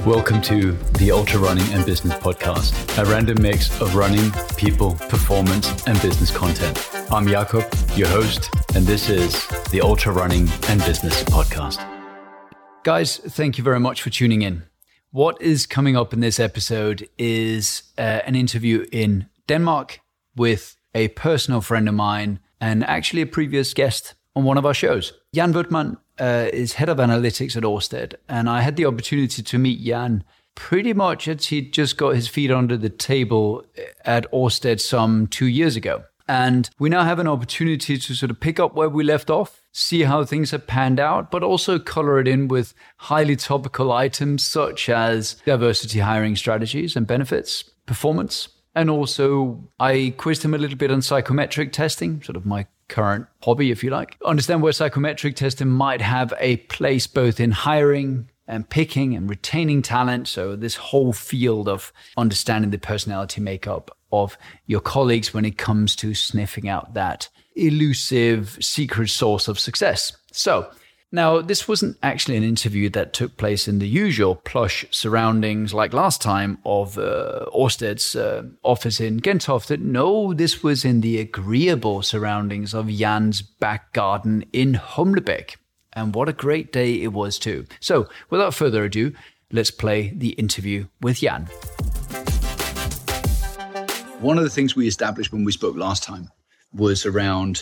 Welcome to the Ultra Running and Business Podcast, a random mix of running, people, performance, and business content. I'm Jakob, your host, and this is the Ultra Running and Business Podcast. Guys, thank you very much for tuning in. What is coming up in this episode is an interview in Denmark with a personal friend of mine and actually a previous guest on one of our shows. Jan Woodman is head of analytics at Ørsted, and I had the opportunity to meet Jan pretty much as he just got his feet under the table at Ørsted some 2 years ago. And we now have an opportunity to sort of pick up where we left off, see how things have panned out, but also color it in with highly topical items such as diversity hiring strategies and benefits, performance. And also I quizzed him a little bit on psychometric testing, sort of my current hobby, if you like. Understand where psychometric testing might have a place both in hiring and picking and retaining talent. So this whole field of understanding the personality makeup of your colleagues when it comes to sniffing out that elusive secret source of success. So now this wasn't actually an interview that took place in the usual plush surroundings like last time of Ørsted's office in Gentofte. No, this was in the agreeable surroundings of Jan's back garden in Humlebæk. And what a great day it was too. So without further ado, let's play the interview with Jan. One of the things we established when we spoke last time was around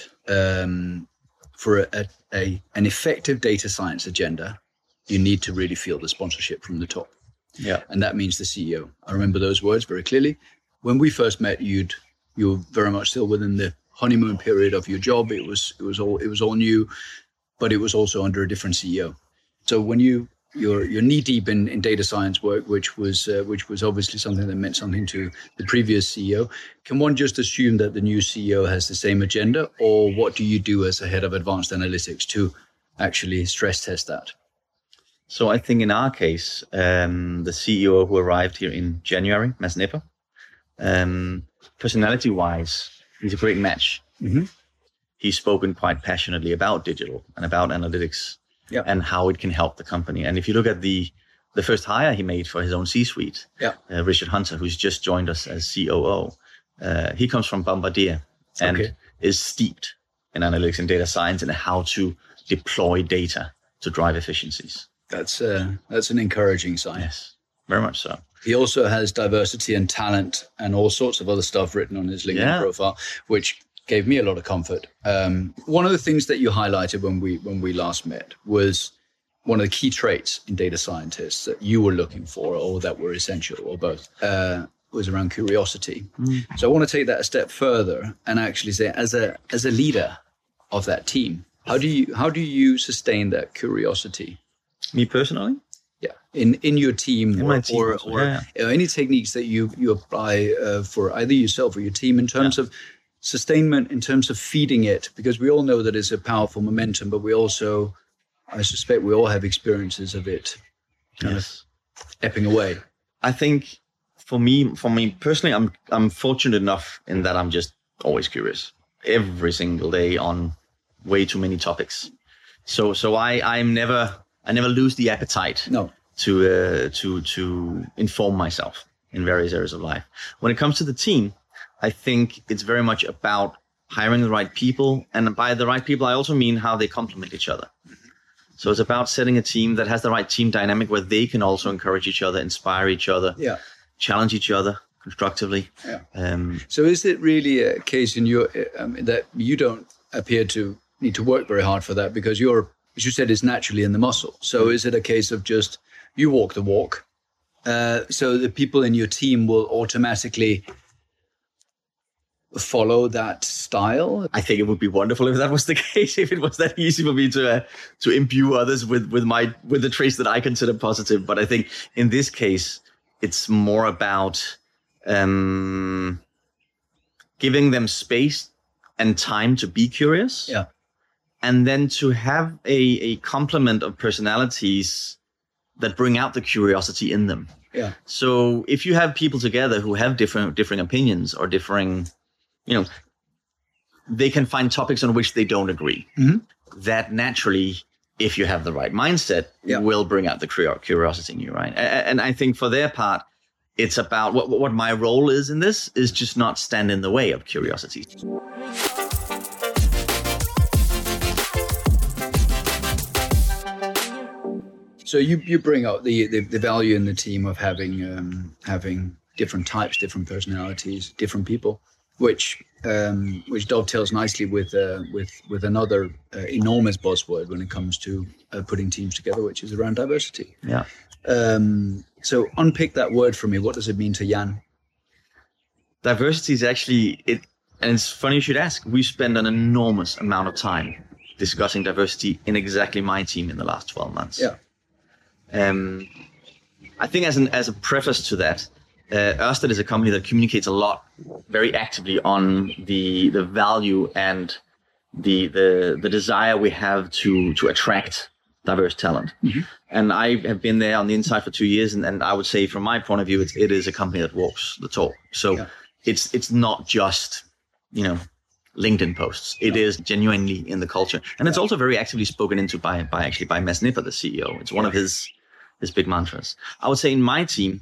for an effective data science agenda, you need to really feel the sponsorship from the top. Yeah. And that means the CEO. I remember those words very clearly. When we first met, you were very much still within the honeymoon period of your job. It was all new, but it was also under a different CEO. So when you're knee deep in data science work, which was obviously something that meant something to the previous CEO. Can one just assume that the new CEO has the same agenda, or what do you do as a head of advanced analytics to actually stress test that? So I think in our case, the CEO who arrived here in January, Mads Nipper, personality-wise, he's a great match. Mm-hmm. He's spoken quite passionately about digital and about analytics. Yeah. And how it can help the company. And if you look at the first hire he made for his own C-suite, Richard Hunter, who's just joined us as COO, he comes from Bombardier and is steeped in analytics and data science and how to deploy data to drive efficiencies. That's an encouraging sign. Yes, very much so. He also has diversity and talent and all sorts of other stuff written on his LinkedIn profile, which gave me a lot of comfort. One of the things that you highlighted when we last met was one of the key traits in data scientists that you were looking for, or that were essential, or both, was around curiosity. Mm. So I want to take that a step further and actually say, as a leader of that team, how do you sustain that curiosity? Me personally? Yeah, in your team, or any techniques that you apply for either yourself or your team in terms of sustainment, in terms of feeding it, because we all know that it's a powerful momentum, but we also, I suspect we all have experiences of it kind of ebbing away. I think for me personally, I'm fortunate enough in that I'm just always curious every single day on way too many topics. So I never lose the appetite to inform myself in various areas of life. When it comes to the team, I think it's very much about hiring the right people. And by the right people, I also mean how they complement each other. Mm-hmm. So it's about setting a team that has the right team dynamic where they can also encourage each other, inspire each other, challenge each other constructively. Yeah. So is it really a case in your that you don't appear to need to work very hard for that because you're, as you said, is naturally in the muscle. So is it a case of just you walk the walk? So the people in your team will automatically follow that style? I think it would be wonderful if that was the case, if it was that easy for me to imbue others with the traits that I consider positive. But I think in this case, it's more about giving them space and time to be curious. Yeah. And then to have a complement of personalities that bring out the curiosity in them. Yeah. So if you have people together who have differing opinions or differing, they can find topics on which they don't agree. Mm-hmm. That naturally if you have the right mindset, will bring out the curiosity in you, right? And I think for their part, it's about what my role is in this is just not stand in the way of curiosity. So you bring up the value in the team of having different types, different personalities, different people, which dovetails nicely with another enormous buzzword when it comes to putting teams together, which is around diversity. Yeah. So unpick that word for me. What does it mean to Jan? Diversity is actually it, and it's funny you should ask. We spend an enormous amount of time discussing diversity in exactly my team in the last 12 months. Yeah. I think as a preface to that, Ørsted is a company that communicates a lot, very actively on the value and the desire we have to attract diverse talent. Mm-hmm. And I have been there on the inside for 2 years, and I would say from my point of view, it is a company that walks the talk. So it's not just, LinkedIn posts. It is genuinely in the culture. And it's also very actively spoken into by Mads Nipper, the CEO. It's one of his big mantras. I would say in my team,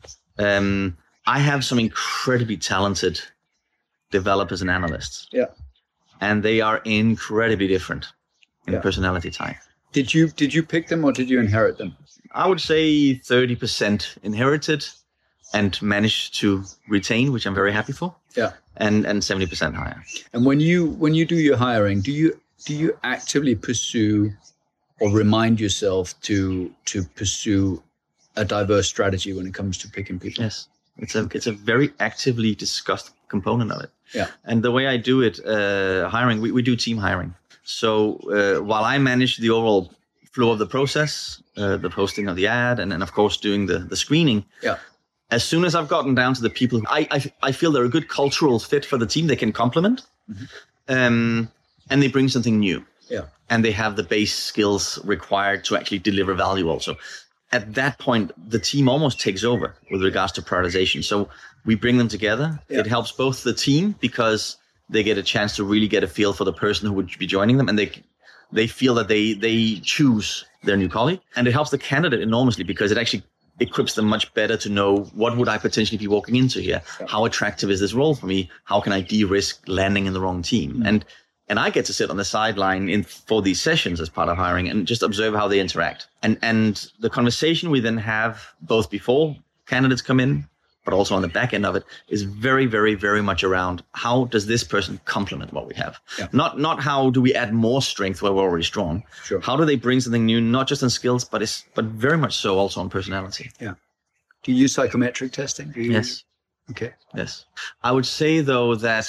I have some incredibly talented developers and analysts. Yeah. And they are incredibly different in personality type. Did you pick them or did you inherit them? I would say 30% inherited and managed to retain, which I'm very happy for. Yeah. And 70% hire. And when you do your hiring, do you actively pursue or remind yourself to pursue a diverse strategy when it comes to picking people? Yes. It's a very actively discussed component of it. Yeah. And the way I do it, hiring, we do team hiring. So while I manage the overall flow of the process, the posting of the ad, and then of course doing the screening. Yeah. As soon as I've gotten down to the people, I feel they're a good cultural fit for the team. They can complement, and they bring something new. Yeah. And they have the base skills required to actually deliver value also. At that point, the team almost takes over with regards to prioritization. So we bring them together. Yeah. It helps both the team because they get a chance to really get a feel for the person who would be joining them, and they feel that they choose their new colleague. And it helps the candidate enormously because it actually equips them much better to know what would I potentially be walking into here? Yeah. How attractive is this role for me? How can I de-risk landing in the wrong team? Mm-hmm. And I get to sit on the sideline for these sessions as part of hiring and just observe how they interact. And the conversation we then have both before candidates come in, but also on the back end of it, is very, very, very much around how does this person complement what we have? Yeah. Not how do we add more strength where we're already strong. Sure. How do they bring something new, not just in skills, but very much so also on personality. Yeah. Do you use psychometric testing? Yes. Okay. Yes. I would say though that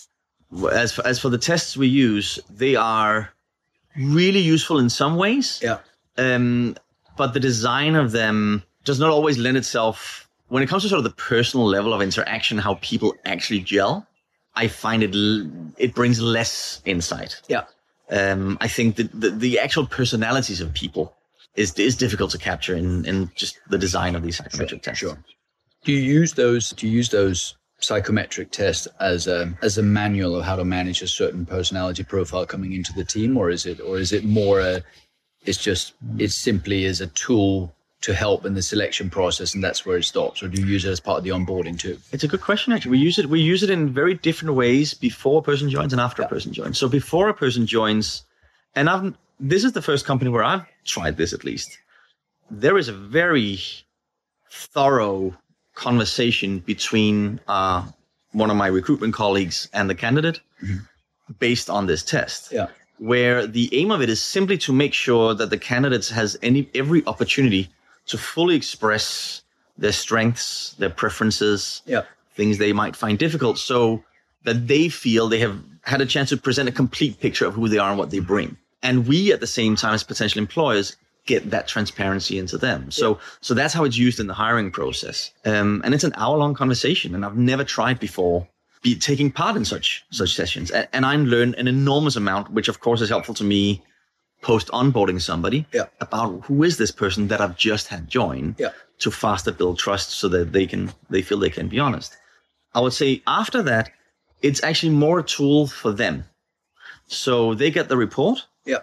as for the tests we use, they are really useful in some ways. Yeah. But the design of them does not always lend itself. When it comes to sort of the personal level of interaction, how people actually gel, I find it brings less insight. Yeah. I think that the actual personalities of people is difficult to capture in just the design of these psychometric tests. Sure. Do you use those psychometric tests as a manual of how to manage a certain personality profile coming into the team, or is it more it's simply as a tool to help in the selection process, and that's where it stops? Or do you use it as part of the onboarding too? It's a good question, actually. We use it in very different ways before a person joins and after a person joins. So before a person joins, and this is the first company where I've tried this at least, there is a very thorough conversation between one of my recruitment colleagues and the candidate based on this test. Yeah. Where the aim of it is simply to make sure that the candidate has every opportunity to fully express their strengths, their preferences, things they might find difficult, so that they feel they have had a chance to present a complete picture of who they are and what they bring. And we, at the same time, as potential employers, get that transparency into them. So that's how it's used in the hiring process. And it's an hour-long conversation, and I've never tried before taking part in such sessions. And I learned an enormous amount, which of course is helpful to me post-onboarding somebody about who is this person that I've just had join to faster build trust so that they feel they can be honest. I would say after that, it's actually more a tool for them. So they get the report.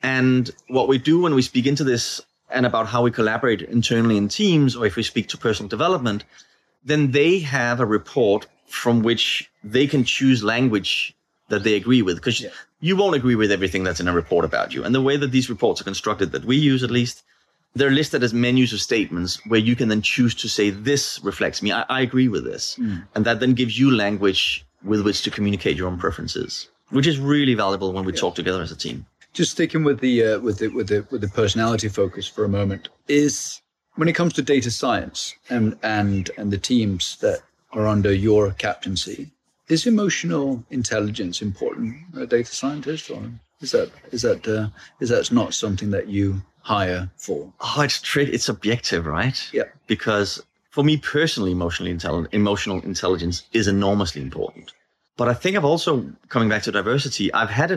And what we do when we speak into this and about how we collaborate internally in teams, or if we speak to personal development, then they have a report from which they can choose language that they agree with, because you won't agree with everything that's in a report about you. And the way that these reports are constructed, that we use at least, they're listed as menus of statements where you can then choose to say, this reflects me. I agree with this. And that then gives you language with which to communicate your own preferences, which is really valuable when we talk together as a team. Just sticking with the personality focus for a moment, is when it comes to data science and the teams that are under your captaincy, is emotional intelligence important, a data scientist, or is that not something that you hire for? Oh, it's subjective, right? Yeah. Because for me personally, emotional intelligence is enormously important. But I think I've also, coming back to diversity, I've had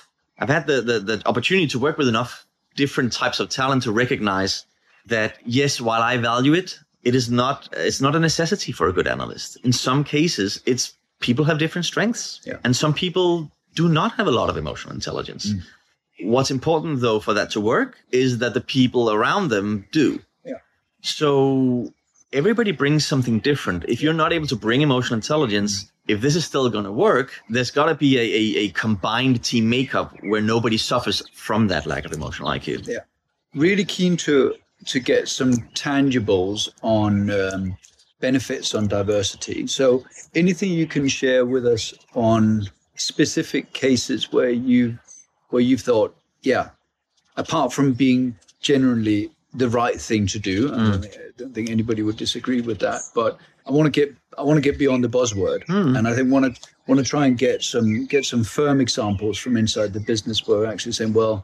the opportunity to work with enough different types of talent to recognize that, yes, while I value it, it's not a necessity for a good analyst. In some cases, people have different strengths, and some people do not have a lot of emotional intelligence. What's important, though, for that to work is that the people around them do. Yeah. So everybody brings something different. If you're not able to bring emotional intelligence, if this is still going to work, there's got to be a combined team makeup where nobody suffers from that lack of emotional IQ. Yeah. Really keen to get some tangibles on benefits on diversity. So anything you can share with us on specific cases where you've thought, apart from being generally the right thing to do, I don't think anybody would disagree with that, but I want to get beyond the buzzword, and I think want to try and get some firm examples from inside the business where we're actually saying, well,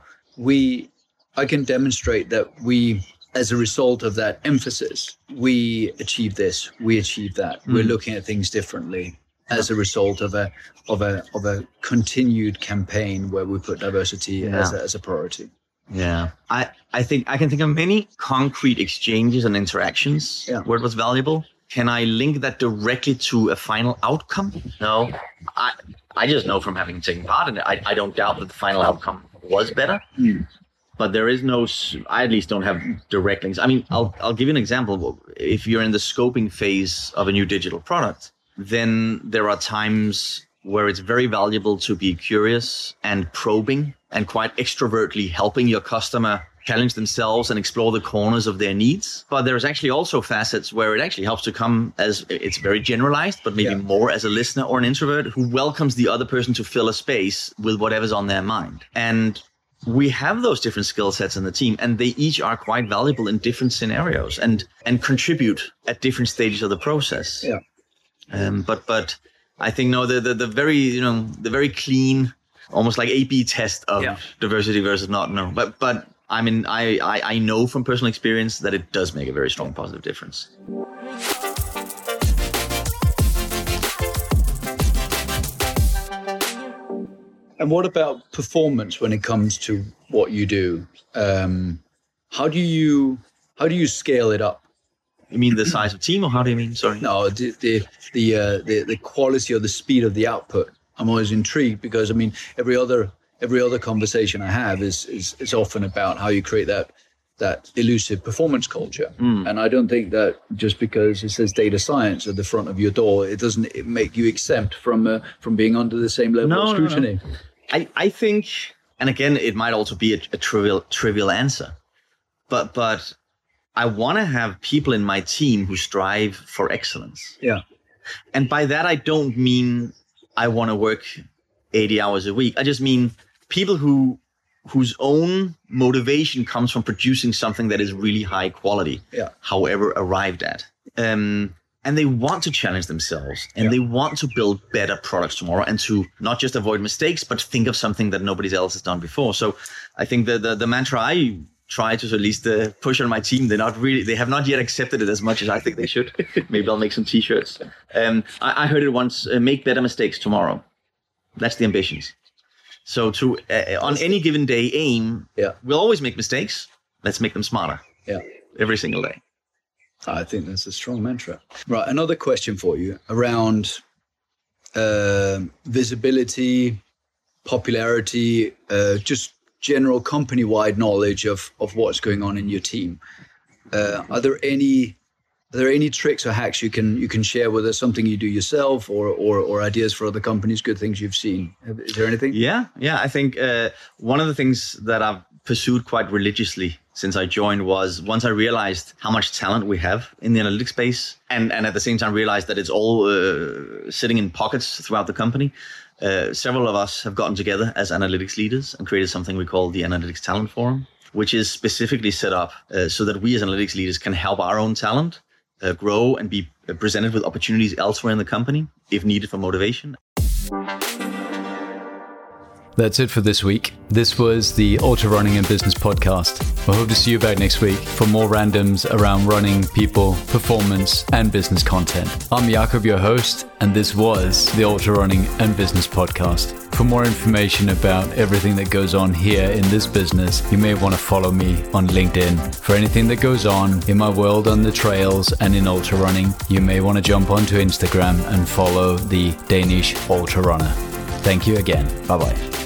I can demonstrate that we, as a result of that emphasis, we achieve this, we achieve that. We're looking at things differently as a result of a continued campaign where we put diversity as a priority. Yeah, I think I can think of many concrete exchanges and interactions where it was valuable. Can I link that directly to a final outcome? No, I just know from having taken part in it, I don't doubt that the final outcome was better. But there is no, I at least don't have direct links. I mean, I'll give you an example. If you're in the scoping phase of a new digital product, then there are times where it's very valuable to be curious and probing and quite extrovertly helping your customer challenge themselves and explore the corners of their needs. But there's actually also facets where it actually helps to come as, it's very generalized, but maybe more as a listener or an introvert who welcomes the other person to fill a space with whatever's on their mind. And we have those different skill sets in the team, and they each are quite valuable in different scenarios and contribute at different stages of the process. Yeah. But I think the very clean, almost like A/B test of diversity versus not. No, but I mean, I know from personal experience that it does make a very strong positive difference. And what about performance when it comes to what you do? How do you scale it up? You mean the size of team, or how do you mean? Sorry. No, the quality or the speed of the output. I'm always intrigued because I mean every other conversation I have is often about how you create that elusive performance culture. And I don't think that just because it says data science at the front of your door, it doesn't make you exempt from being under the same level of scrutiny. No. I think, and again, it might also be a trivial answer, but I want to have people in my team who strive for excellence. Yeah. And by that, I don't mean I want to work 80 hours a week. I just mean people whose own motivation comes from producing something that is really high quality, however arrived at. And they want to challenge themselves, and they want to build better products tomorrow, and to not just avoid mistakes, but think of something that nobody else has done before. So I think the mantra I try to at least push on my team, they have not yet accepted it as much as I think they should. Maybe I'll make some t-shirts. I heard it once, make better mistakes tomorrow. That's the ambitions. So to on any given day aim, we'll always make mistakes. Let's make them smarter. Yeah. Every single day. I think that's a strong mantra. Right. Another question for you around visibility, popularity, just general company-wide knowledge of what's going on in your team. Are there any tricks or hacks you can share with us? Something you do yourself, or ideas for other companies? Good things you've seen. Is there anything? Yeah. I think one of the things that I've pursued quite religiously since I joined was, once I realized how much talent we have in the analytics space, and at the same time realized that it's all sitting in pockets throughout the company. Several of us have gotten together as analytics leaders and created something we call the Analytics Talent Forum, which is specifically set up so that we as analytics leaders can help our own talent grow and be presented with opportunities elsewhere in the company if needed for motivation. That's it for this week. This was the Ultra Running and Business podcast. I hope to see you back next week for more randoms around running, people, performance, and business content. I'm Jakob, your host, and this was the Ultra Running and Business podcast. For more information about everything that goes on here in this business, you may want to follow me on LinkedIn. For anything that goes on in my world on the trails and in ultra running, you may want to jump onto Instagram and follow the Danish Ultra Runner. Thank you again. Bye-bye.